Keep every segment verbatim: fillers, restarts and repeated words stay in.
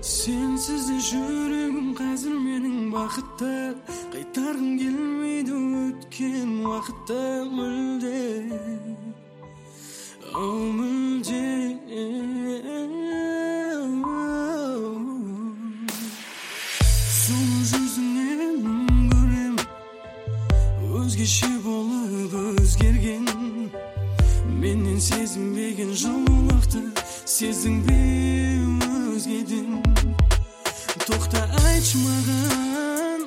Sensiz de жүрегім қазір менің бақытта, қайтарғым келмейді өткен уақытта мүлде, ау мүлде. Соны жүзіңнен көрем, өзгеше болып өзгерген, менен сезінбеген жылулықты сездің бе өзгеден? Тоқта айтшы маған,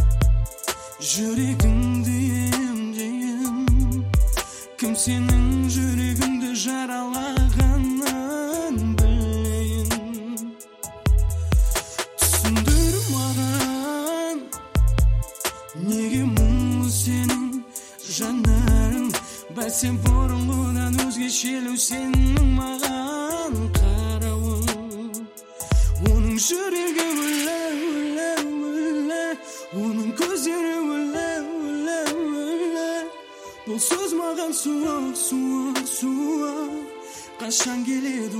жүрегіңді емдеген кім сенің жүрегіңді жаралағанын білейін. Түсіндір маған, неге мұңлы сенің жанарың, бәлкім бұрынғыдан өзгешелеу сенің маған қарауың. Оның жүрегі өлі, өлі, өлі, оның көздері өлі, өлі, өлі. Бұл сөз маған суық, суық, суық, қашан келеді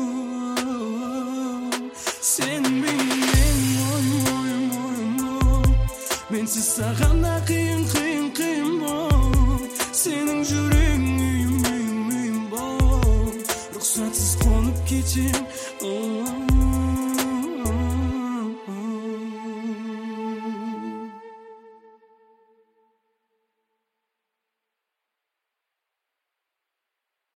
ол? Сенің бейнең ойым, ойым, ойым, ойым, менсіз сағанда қиын, қиын, қиын бол. Сенің жүрегің үйім, үйім, үйім бол. Рұқсатсыз қонып кетем